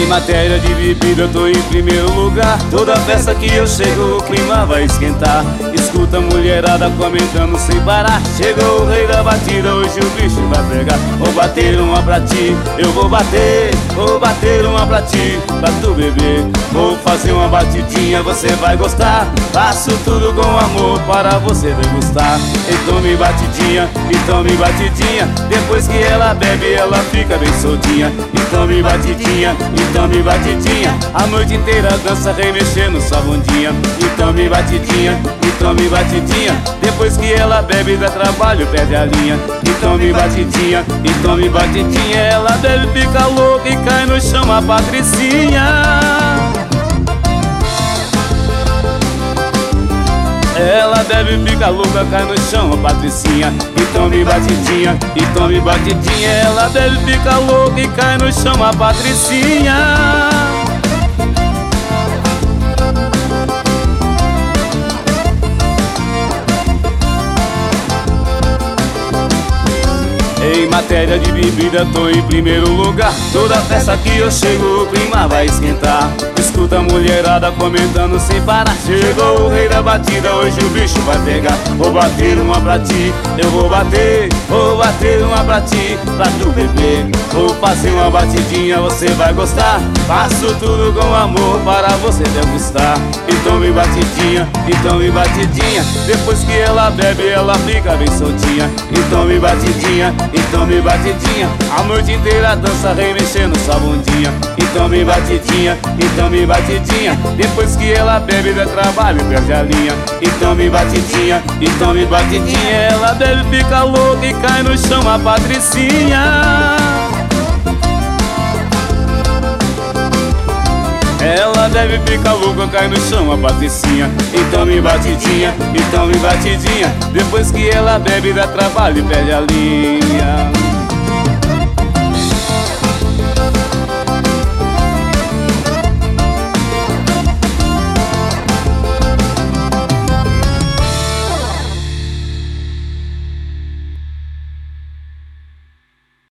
Em matéria de bebida eu tô em primeiro lugar. Toda festa que eu chego o clima vai esquentar. Escuta a mulherada comentando sem parar. Chegou o rei da batida, hoje o bicho vai pegar. Vou bater uma pra ti, eu vou bater uma pra ti, pra tu beber. Vou fazer uma batidinha, você vai gostar. Faço tudo com amor para você degustar. Então me batidinha, então me batidinha. Depois que ela bebe, ela fica bem soltinha. Então me batidinha, então me batidinha. A noite inteira dança remexendo sua bundinha. Então me batidinha, então me batidinha. Depois que ela bebe, dá trabalho, perde a linha. Então me batidinha, então me batidinha. Ela bebe, fica louca e cai no chão a Patricinha. Ela bebe, fica louca, cai no chão a Patricinha. Então me batidinha, então me batidinha. Ela bebe, fica louca e cai no chão a Patricinha. Em matéria de bebida tô em primeiro lugar. Toda festa que eu chego o clima vai esquentar. Escuta a mulherada comentando sem parar. Chegou o rei da batida, hoje o bicho vai pegar. Vou bater uma pra ti, eu vou bater uma pra ti, pra tu beber. Vou fazer uma batidinha, você vai gostar. Faço tudo com amor para você degustar. Então me batidinha, então me batidinha. Depois que ela bebe, ela fica bem soltinha. Então me batidinha, então me batidinha. A noite inteira dança remexendo sua bundinha. Então me batidinha, então me batidinha. Depois que ela bebe, dá trabalho, perde a linha. Então me batidinha, então me batidinha. Ela bebe, fica louca e cai no chão a Patricinha. Ela deve ficar louca, cai no chão a Patricinha. Então me batidinha, então me batidinha. Depois que ela bebe, dá trabalho e perde a linha.